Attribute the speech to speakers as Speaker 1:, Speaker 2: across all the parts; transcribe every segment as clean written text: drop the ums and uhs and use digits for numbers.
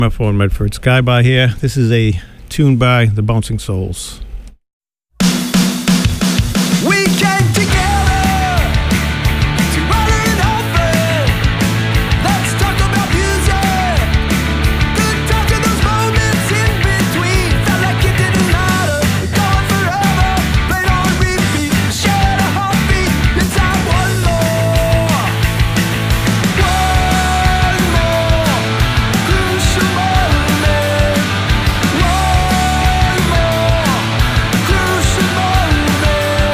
Speaker 1: My phone Medford Skyby here. This is a tune by the Bouncing Souls.
Speaker 2: We came together to utter an offering. Let's talk about music. Good times and those moments in between. Felt like it didn't matter. We're going forever. Played on repeat. Shared a heartbeat. Let's have one more. One more. Crucial moment. One more. Crucial moment.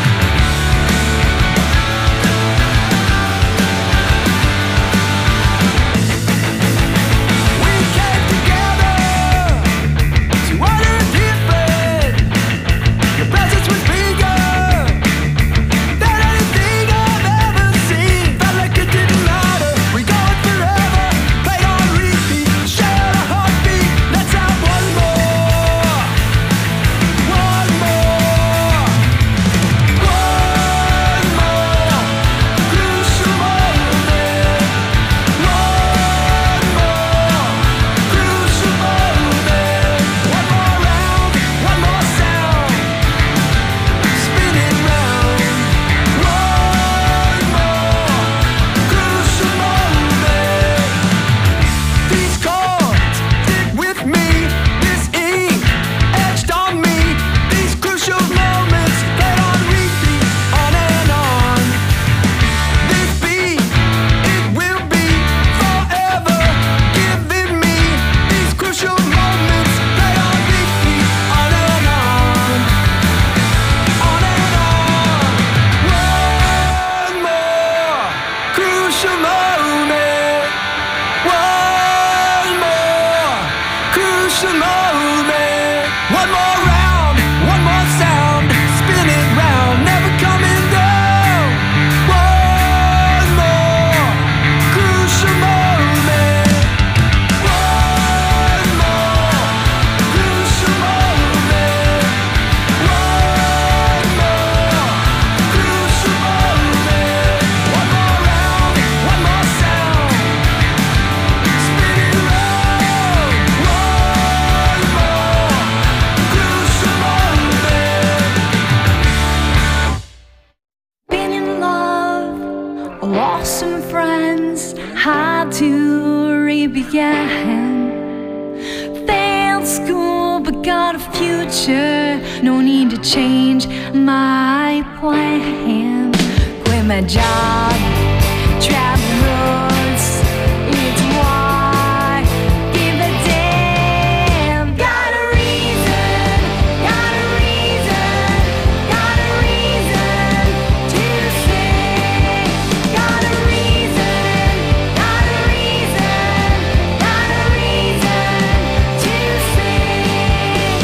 Speaker 2: We came together to utter a different. Your presence was bigger than anything I've ever seen. Felt like it didn't matter. We going forever. Played on repeat. Shared a heartbeat. Let's have one more. One more. One more. Crucial moment. One more. Crucial moment. One more round. One more sound. Spinning round. One more. Crucial moment. These chords stick with me. This ink etched on me. These crucial moments played on repeat, on and on. This beat, it will be forever giving me these crucial moments played on repeat, on and on, on and on. One more crucial moment. One more crucial moment. One more round, one more sound, spin it round, never coming down. One more crucial moment. One more crucial moment. One more crucial moment. One more round, one more sound, spin it round. One more crucial moment.
Speaker 3: Been in love, lost some friends, had to re-begin. Failed school, but got a future. No need to change my plan. Quit my job, travel roads. It's why give a damn. Got a reason, got a reason, got a reason to sing. Got a reason, got a reason, got a reason to sing.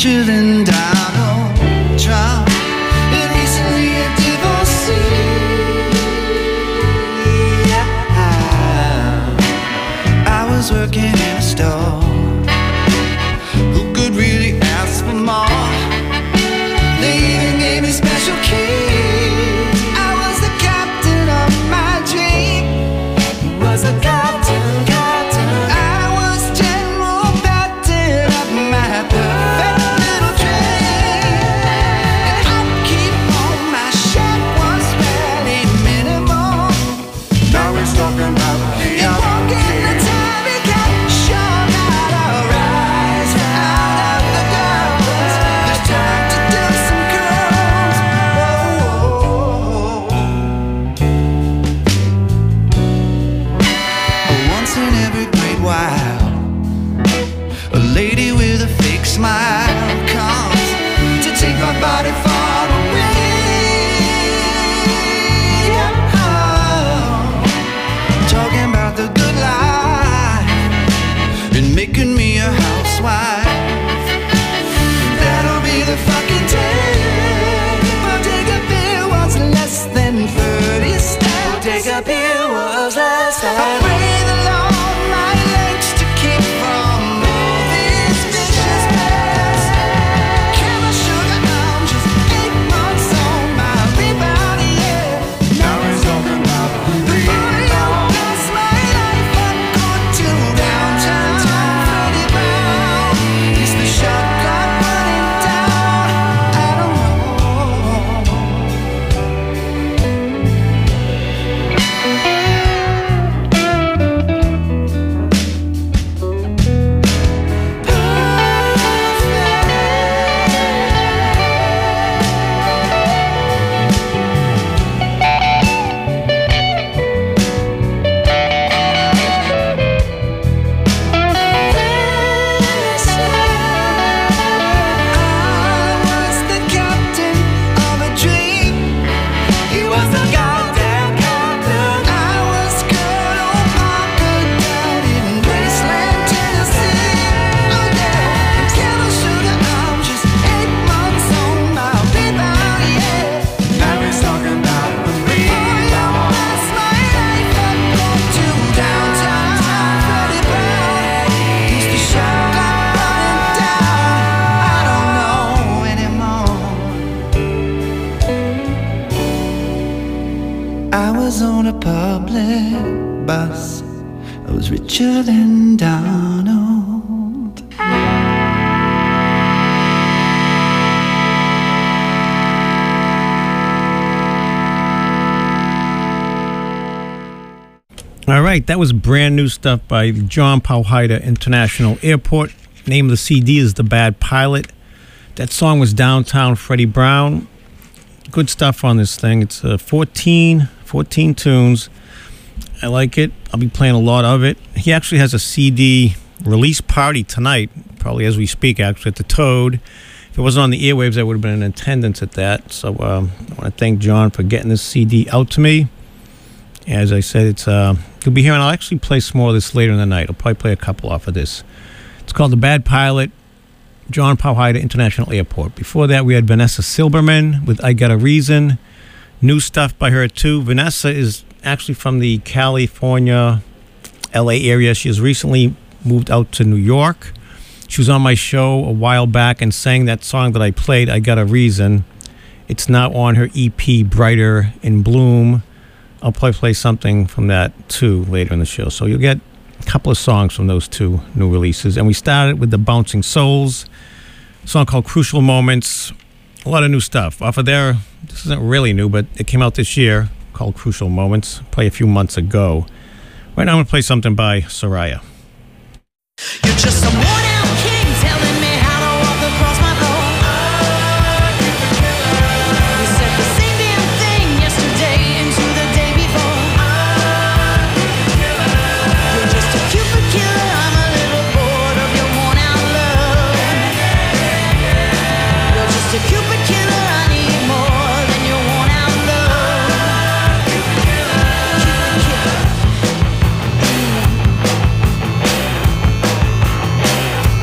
Speaker 2: richer than Donald Trump, and recently a divorcee. I was working in a store. Who could really ask for more? They even gave me special keys. I was the captain of my dream. Was a captain, captain. I was General Patton of my perfect little dream. And I'd keep on my check was really minimal. Now he's talking about the walking the time he got sure gotta rise out of the darkness. There's time to do some curls. Once in every great while, a lady with a fake smile comes to take my body far away. Talking about the good life and making me a housewife. That'll be the fucking day. I'll take a beer was less than 30 steps. Take a beer was less than. I pray the Lord my legs to keep from all these vicious paths. Camera sugar, I'm just 8 months on my rebound, yeah. Now he's talking about before you lost my life, I'd go to downtown Freddie Brown. Is the shot clock running down? I don't know. I was the captain of a dream. He was the goddamn captain. I was Colonel Parker down in Graceland, Tennessee. Oh yeah, camel sugar, I'm just 8 months on my rebound, yeah. Now he's talking about the rebound. That's my life, I'd go to downtown Freddie Brown. Is the shot clock running down? I don't know anymore. I was on a public bus. I was richer than Donald.
Speaker 1: All right, that was brand new stuff by John Powhida International Airport. Name of the CD is The Bad Pilot. That song was Downtown Freddie Brown. Good stuff on this thing. It's 14 tunes. I like it. I'll be playing a lot of it. He actually has a CD release party tonight, probably as we speak, actually, at the Toad. If it wasn't on the airwaves, I would have been in attendance at that. So I want to thank John for getting this CD out to me. As I said, it's you'll be hearing. I'll actually play some more of this later in the night. I'll probably play a couple off of this. It's called The Bad Pilot, John Powhida International Airport. Before that, we had Vanessa Silberman with I Got a Reason. New stuff by her, too. Vanessa is actually from the California, LA area. She has recently moved out to New York. She was on my show a while back and sang that song that I played, I Got a Reason. It's now on her EP, Brighter in Bloom. I'll probably play something from that, too, later in the show. So you'll get a couple of songs from those two new releases. And we started with the Bouncing Souls, a song called Crucial Moments. A lot of new stuff. Off of there, this isn't really new, but it came out this year, called Crucial Moments, probably a few months ago. Right now I'm going to play something by Soraya.
Speaker 4: You're just some worn-out king telling me how to walk across my floor. You said the same damn thing yesterday into the day before. You're just a Cupid killer, I'm a little bored of your worn-out love. You're just a Cupid killer, I need more than your worn-out love. Cupid killer.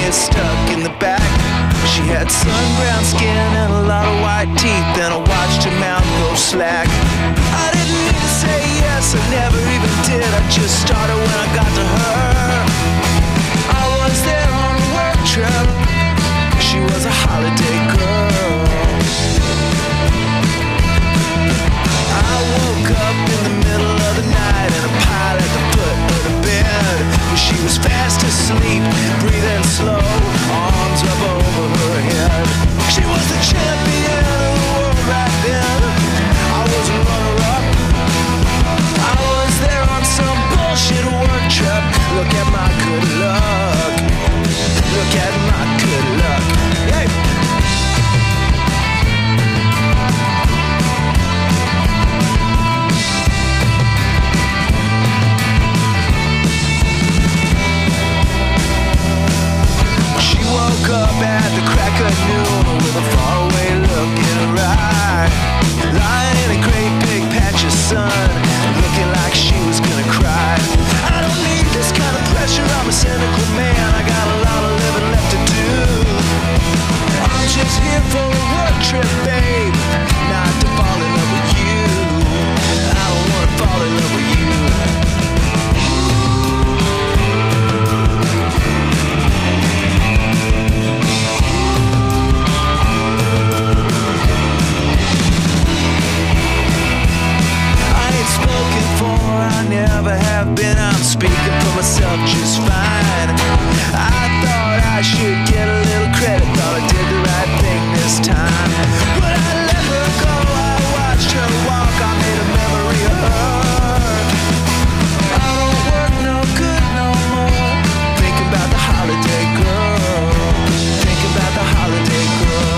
Speaker 2: is stuck in the back. She had sun-brown skin and a lot of white teeth, and I watched her mouth go slack. I didn't need to say yes, I never even did. I just started when I got to her. I was there on a work trip. She was a holiday girl. I woke up in the middle of the night in a pile at the foot of the bed. She was fast asleep, breathing slow, arms up over her head. She was the champion of the world right then. I was a runner-up. I was there on some bullshit work trip. Look at my good luck. Look at my good luck. Hey! Woke up at the crack of noon with a faraway look in her eye, lying in a great big patch of sun, looking like she was gonna cry. I don't need this kind of pressure, I'm a cynical man, I got a lot of living left to do. I'm just here for a work trip, babe, not to fall in love with you. I don't wanna fall in love with you. Spoken for, I never have been. I'm speaking for myself just fine. I thought I should get a little credit, thought I did the right thing this time. But I let her go, I watched her walk, I made a memory of her. I don't work no good no more, thinking about the holiday girl, thinking about the holiday girl.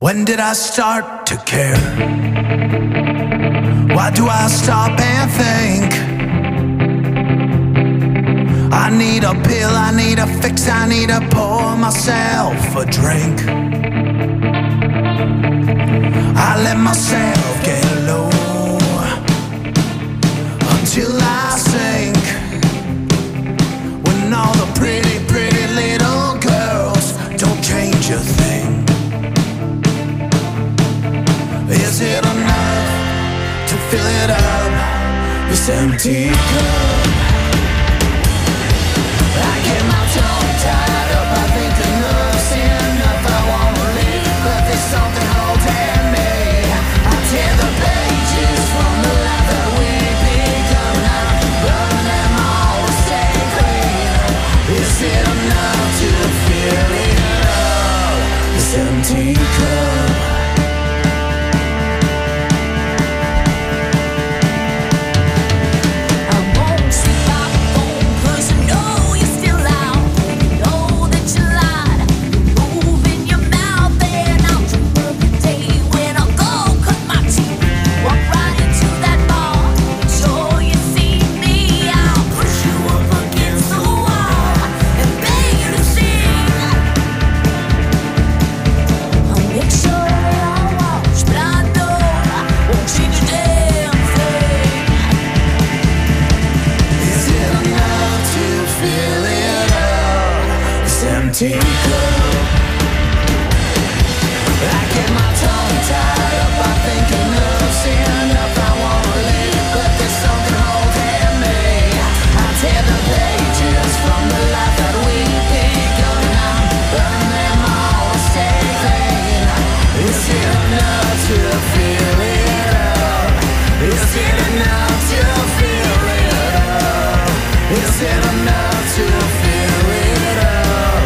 Speaker 2: When did I start to care? Why do I stop and think? I need a pill, I need a fix, I need to pour myself a drink. I let myself get low until I sink. When all the pretty, pretty little girls don't change a thing. Is it enough to fill it up, this empty cup? I get my tongue tied up, I think enough's enough. I wanna leave, but there's something holding me. I tear the pages from the life that we become. I burn them all to stay clean. Is it enough to fill it up, this empty cup? Empty cup. I get my tongue tied up, I think enough's enough. I wanna leave, but there's something holding me. I tear the pages from the life that we begun. I burn them all to stay clean. Is it enough to fill it up? Is it enough to fill it up? Is it enough to fill it up?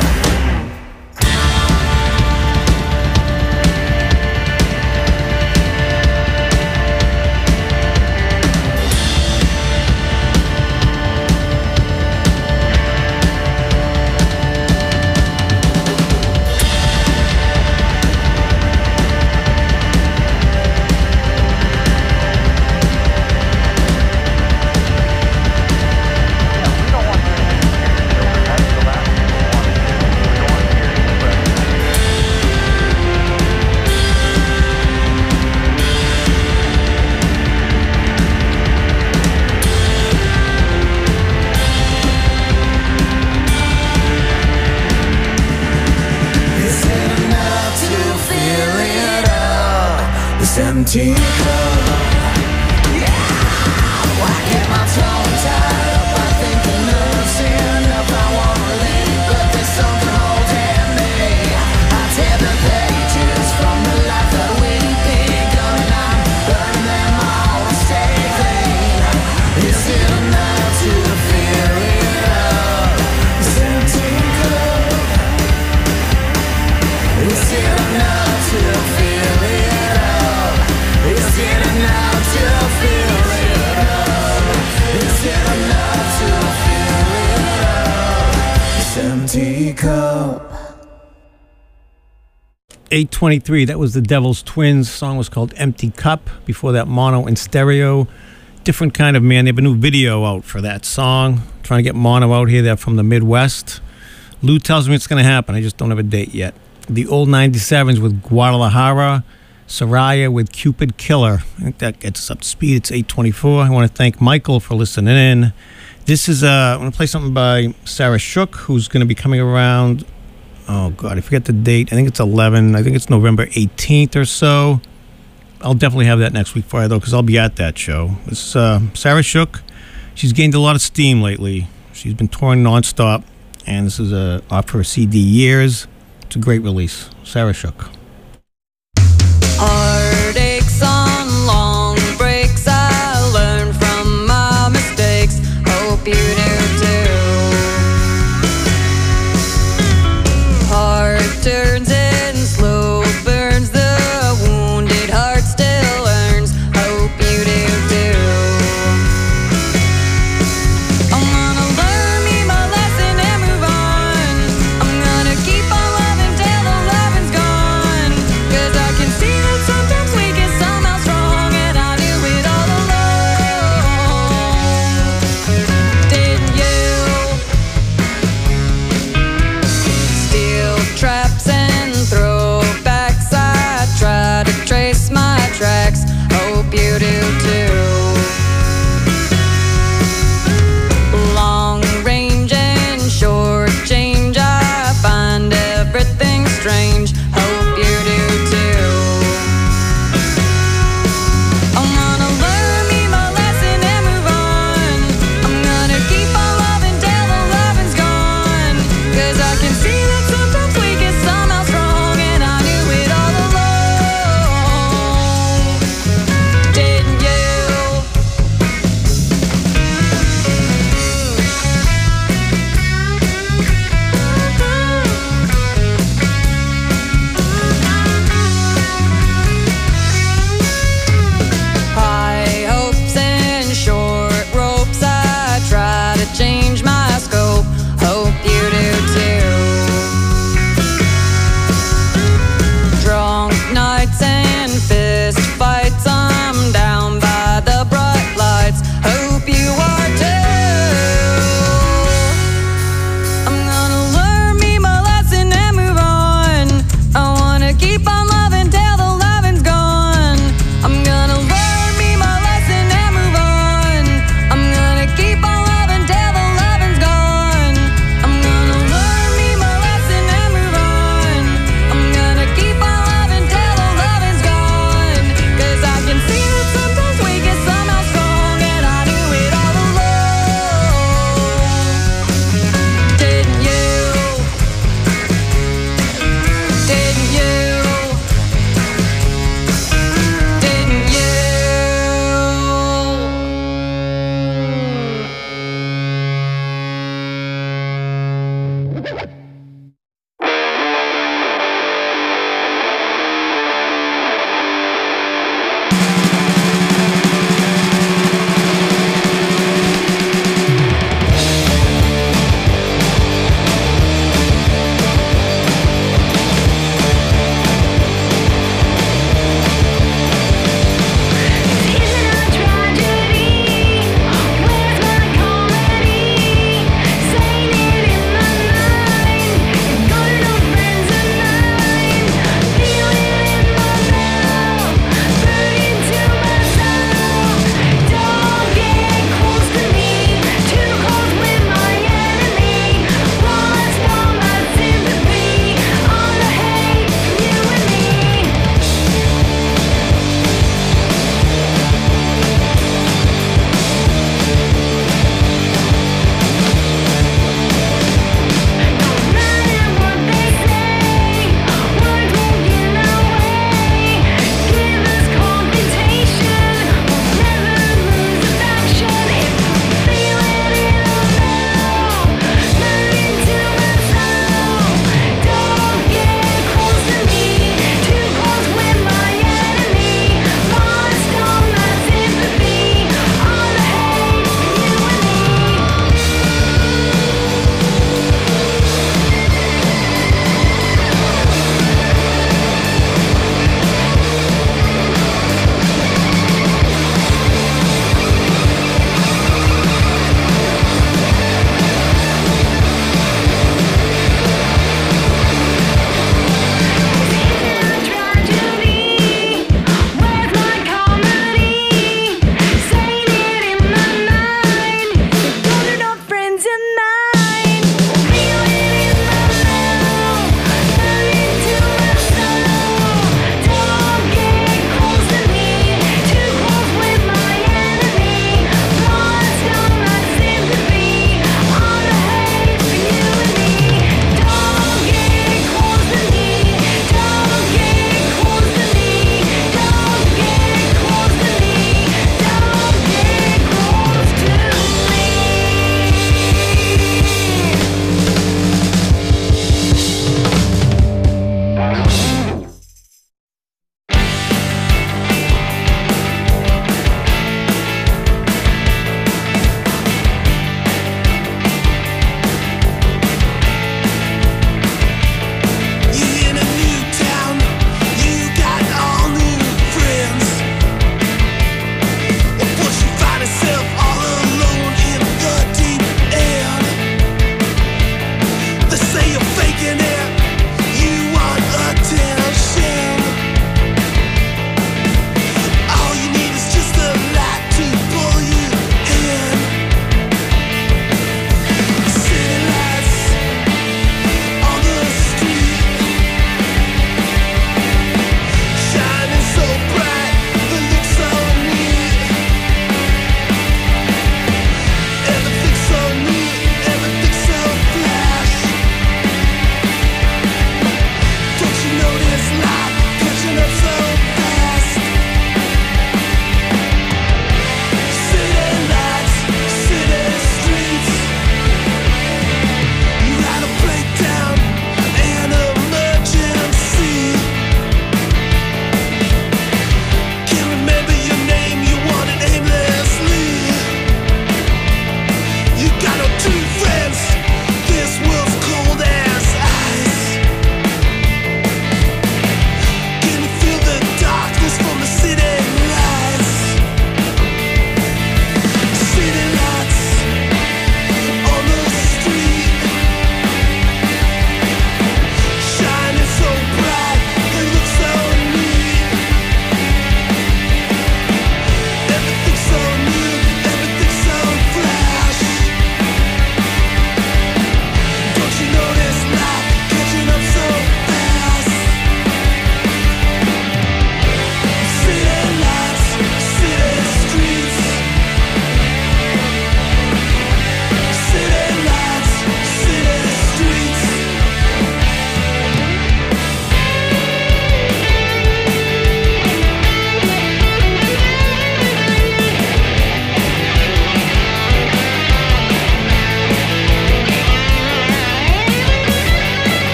Speaker 2: Empty cup. Yeah, I get my tongue tied up, I think enough's enough. I wanna leave, but there's something holding me. I tear the pages from the life that we begun. I burn them all to stay clean. Is it enough to fill it up, this empty cup? Is it enough to fill it up? Is it enough to fill it up? Is it enough to fill it up, this empty cup?
Speaker 1: 823, that was the Devil's Twins. Song was called Empty Cup. Before that, Mono and Stereo. Different kind of man. They have a new video out for that song. Trying to get Mono out here. They're from the Midwest. Lou tells me it's going to happen. I just don't have a date yet. The Old 97s with Guadalajara. Soraya with Cupid Killer. I think that gets us up to speed. It's 824. I want to thank Michael for listening in. This is, I'm going to play something by Sarah Shook, who's going to be coming around, oh God, I forget the date. I think it's 11. I think it's November 18th or so. I'll definitely have that next week for you, though, because I'll be at that show. This is Sarah Shook. She's gained a lot of steam lately. She's been touring nonstop, and this is off her CD Years. It's a great release. Sarah Shook.
Speaker 5: Heartaches on long breaks, I learn from my mistakes. Hope you do too. Hard turns and slow burns, the wounded heart still earns. Hope you do too. I'm gonna learn me my lesson and move on. I'm gonna keep on loving till the loving's gone.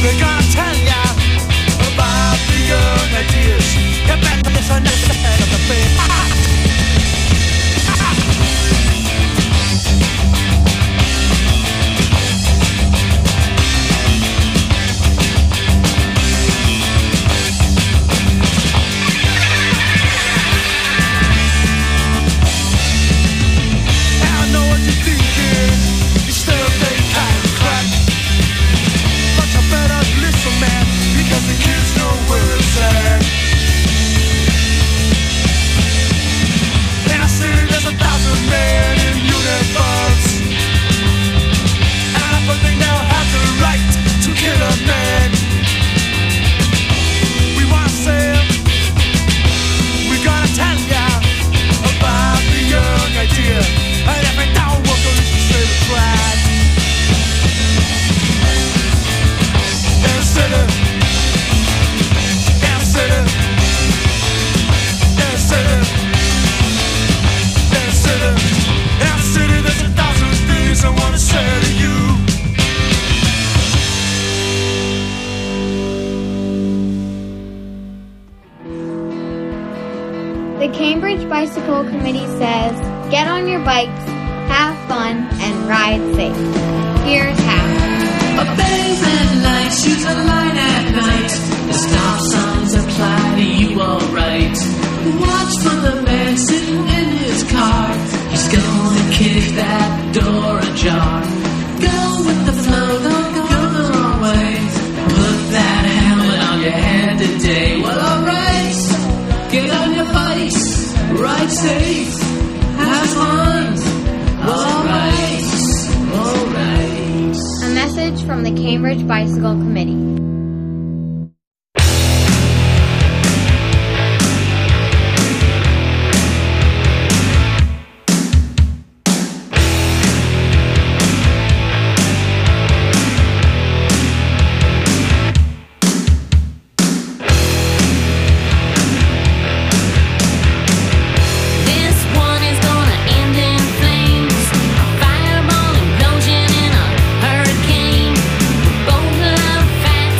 Speaker 2: We're gonna tell ya about the young ideas. You better listen to the head of the beat. I know what you're thinking. You still think kind of crap, but you better listen, man, because the kids know where it's at. In a city there's 1,000 men in uniforms, and but they now have the right to kill a man. We wanna say, we're gonna tell ya about the young idea, and every town worker is a slave tribe. There's 1,000 things I wanna say to you.
Speaker 6: The Cambridge Bicycle Committee says, get on your bikes, have fun, and ride safe. Here's how.
Speaker 7: A pavement light shoots a line at night. The stop signs apply to you alright. Watch for the man sitting in his car. He's gonna kick that door ajar. Go with the flow, don't go the wrong way. Put that helmet on your head today. Well, alright, get on your bikes, ride safe, have fun. Alright, alright.
Speaker 6: A message from the Cambridge Bicycle Committee.
Speaker 3: This one is gonna end in flames, a fireball implosion in a hurricane. We both love fast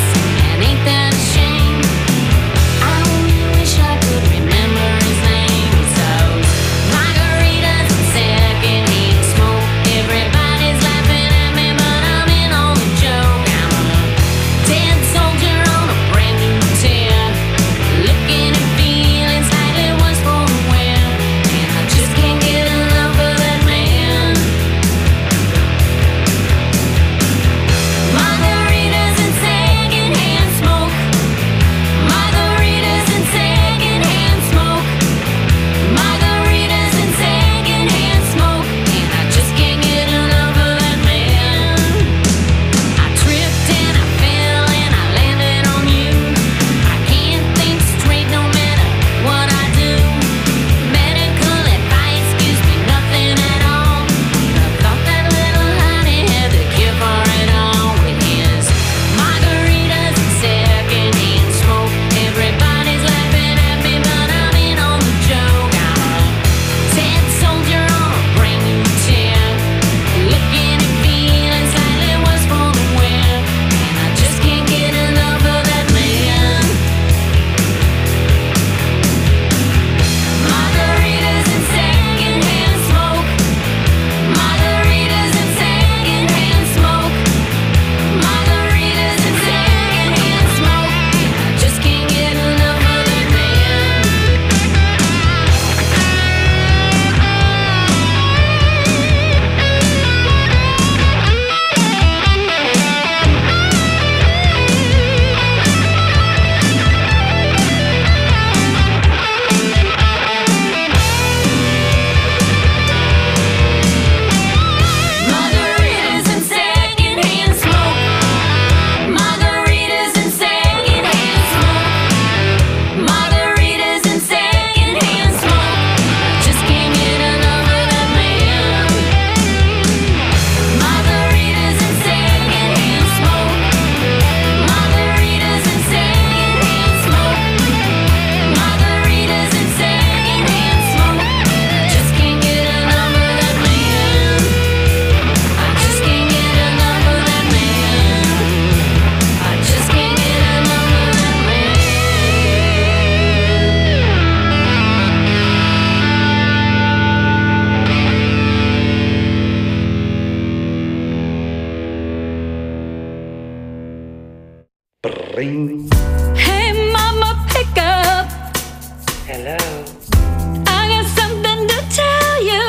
Speaker 8: Ring.
Speaker 5: Hey, mama, pick up.
Speaker 8: Hello.
Speaker 5: I got something to tell you.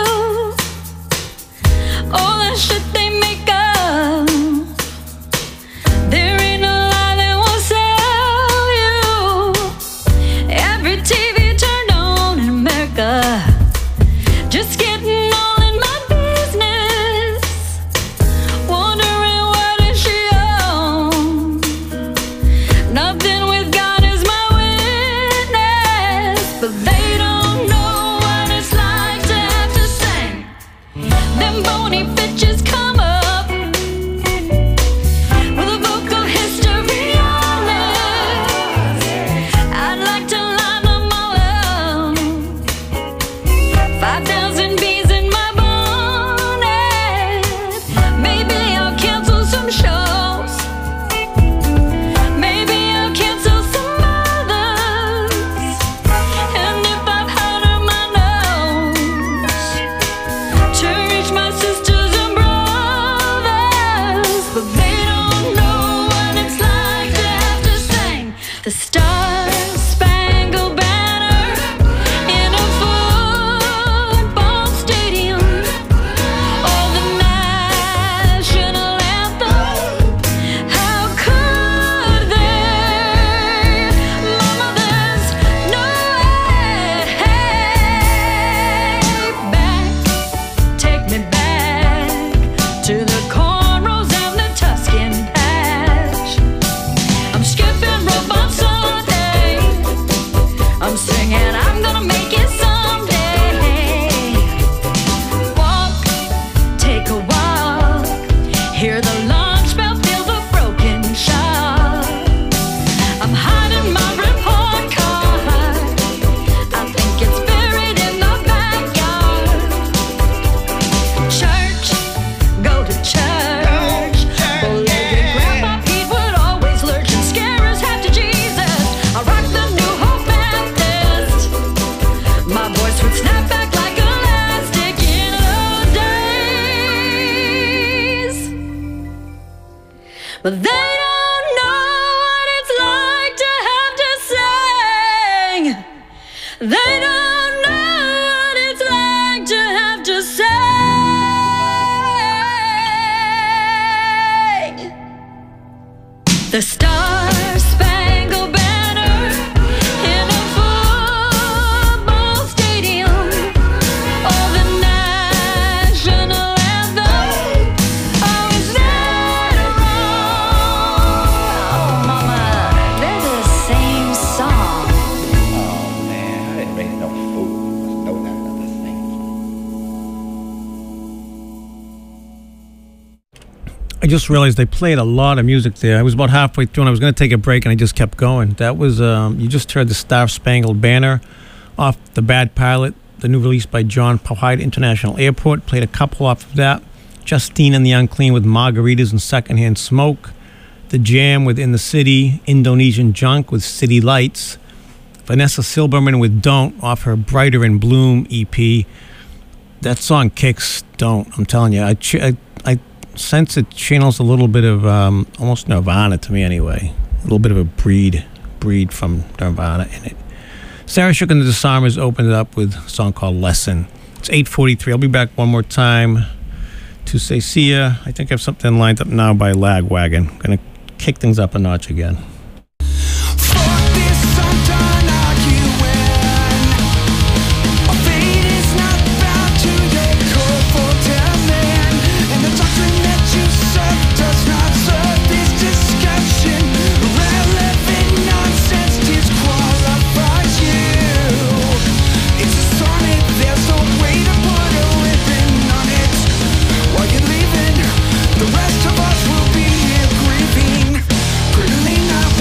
Speaker 5: All that shit they make up, there ain't a lie that will sell you. Every TV turned on in America, just getting all in my business, wondering what is she on. Nothing with God is my witness, but they don't know what it's like to have to sing. Them bony bitches come up with a vocal history on it. I'd like to line them all up. 5,000 bees in my bonnet. Maybe I'll cancel some shows. Maybe I'll cancel some others. And if I've hurt my nose to reach my sisters and brothers, but they don't know what it's like to have to sing the Star-Spangled Banner in a football stadium, or the national anthem. How could they? Mama, there's no way back. Take me back to the cornrows and the Tuscan patch. I'm skipping rope on Sunday. I'm singing, I'm gonna make it someday. Walk, take a walk. Hear the lunch bell, feel the broken shot. I'm hiding my report card. I think it's buried in the backyard. Church, go to church. Bow-legged Grandpa Pete would always lurch and scare us half to Jesus. I rock the New Hope Baptist. My voice would snap back like elastic in those days. But they don't know what it's like to have to sing. They don't know what it's like to have to sing the Star-Spangled Banner in a football stadium, or the national anthem. Oh, is that wrong? Oh, mama, they're the same song.
Speaker 8: Oh man, I didn't raise no fool. No, that's not the same.
Speaker 1: I just realized they played a lot of music there. I was about halfway through and I was going to take a break and I just kept going. That was, you just heard the Star-Spangled Banner off The Bad Pilot, the new release by John Powhide International Airport. Played a couple off of that. Justine and the Unclean with Margaritas and Secondhand Smoke. The Jam with In the City. Indonesian Junk with City Lights. Vanessa Silberman with Don't off her Brighter in Bloom EP. That song kicks Don't, I'm telling you. I sense it channels a little bit of almost Nirvana to me anyway. A little bit of a breed from Nirvana in it. Sarah Shook and the Disarmers opened it up with a song called Lesson. It's 8:43. I'll be back one more time to say see ya. I think I have something lined up now by Lagwagon. I'm going to kick things up a notch again.
Speaker 2: Fuck this, I'm done arguing. Our fate is not bound to your code for damn man. And the doctrine that you serve does not serve this discussion. Irrelevant nonsense disqualifies you. It's a sonnet, there's no way to put a ribbon on it. While you're leaving, the rest of us will be here grieving. Cradling our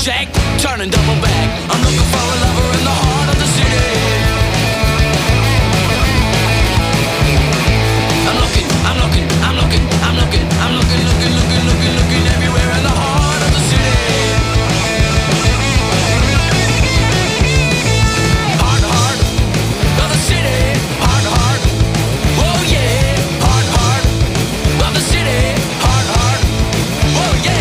Speaker 2: shack, turning double back. I'm looking for a lover in the heart of the city. I'm looking everywhere in the heart of the city. Heart of the city. Heart, oh yeah. Heart of the city. Heart, oh yeah.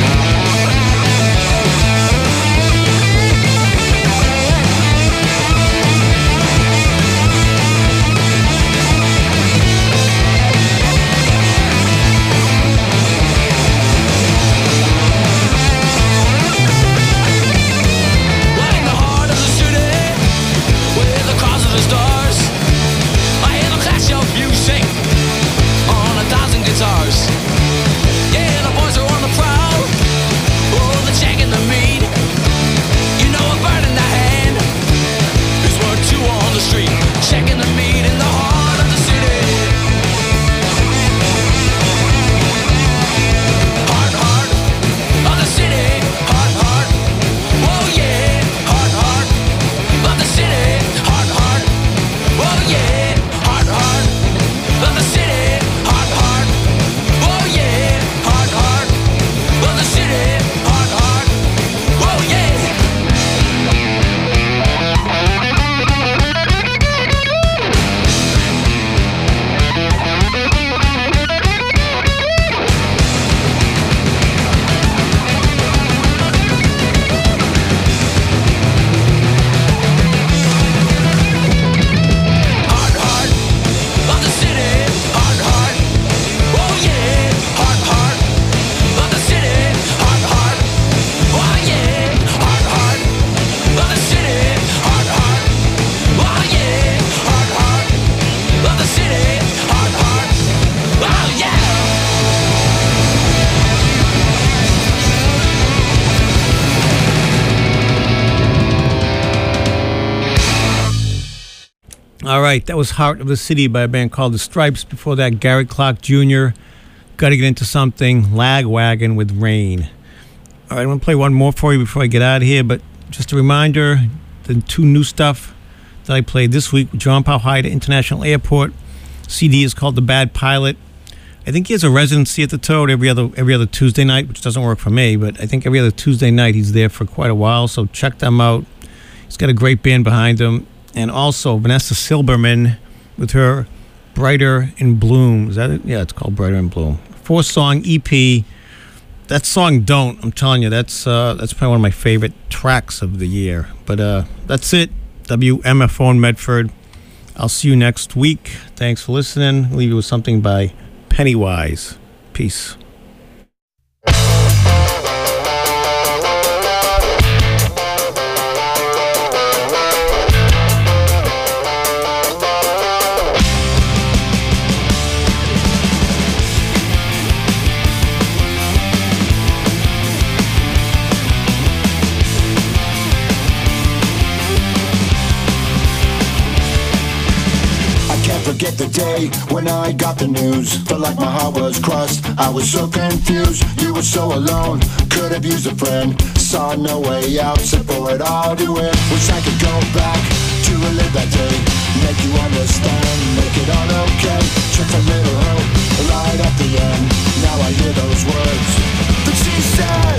Speaker 1: All right, that was Heart of the City by a band called The Stripes. Before that, Gary Clark Jr., Gotta Get Into Something, Lagwagon with Rain. All right, I'm going to play one more for you before I get out of here, but just a reminder, the two new stuff that I played this week, John Powhida International Airport. CD is called The Bad Pilot. I think he has a residency at the Toad every other Tuesday night, which doesn't work for me, but I think every other Tuesday night he's there for quite a while, so check them out. He's got a great band behind him. And also Vanessa Silberman with her Brighter in Bloom. Is that it? Yeah, it's called Brighter in Bloom. 4-song EP. That song Don't, I'm telling you, that's probably one of my favorite tracks of the year. But that's it. WMFO in Medford. I'll see you next week. Thanks for listening. I'll leave you with something by Pennywise. Peace.
Speaker 9: Forget the day when I got the news. Felt like my heart was crushed. I was so confused. You were so alone. Could have used a friend. Saw no way out. Set for it all to win. Wish I could go back to relive that day. Make you understand. Make it all okay. Just a little hope. Light at the end. Now I hear those words that she said.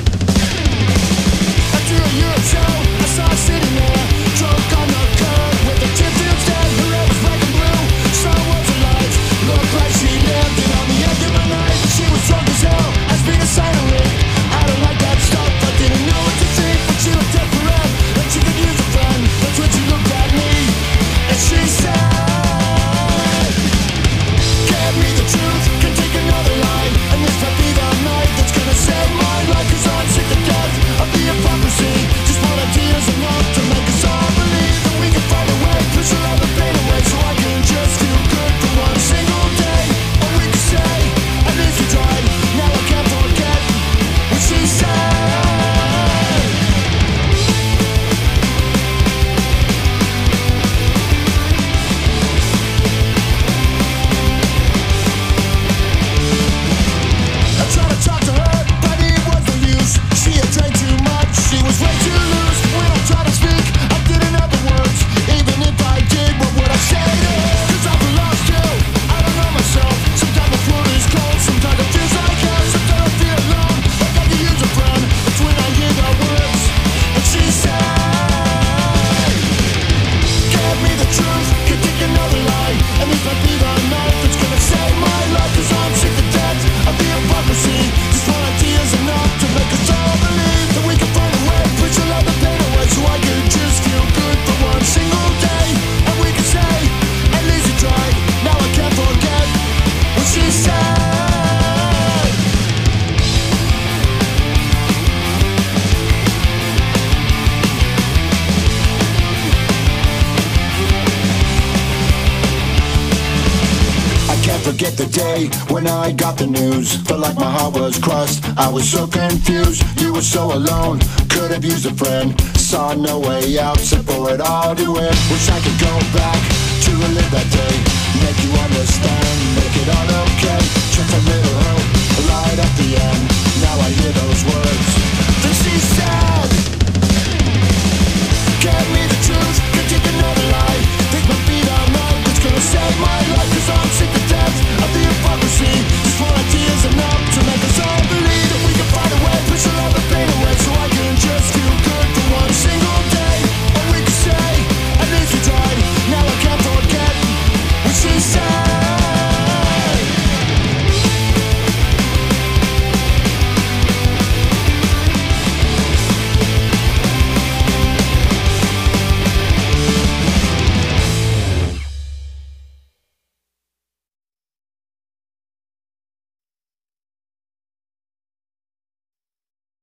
Speaker 9: After a year or so, I saw her sitting there, drunk on the curb with a tip to stand. Her hair was black and blue. Looked like she lived it on the edge of the night. She was drunk as hell, asked me to sign a ring. I don't like that stuff, I didn't know what to think. But she looked up for help, like she could use a friend. That's when she looked at me, and she said, give me the truth, can take another line. And this might be the night that's gonna save my life. 'Cause day when I got the news. Felt like my heart was crushed, I was so confused. You were so alone, could have used a friend. Saw no way out, except for it all to end. Wish I could go back to relive that day, make you understand, make it all okay. Just a little hope, light at the end. Now I hear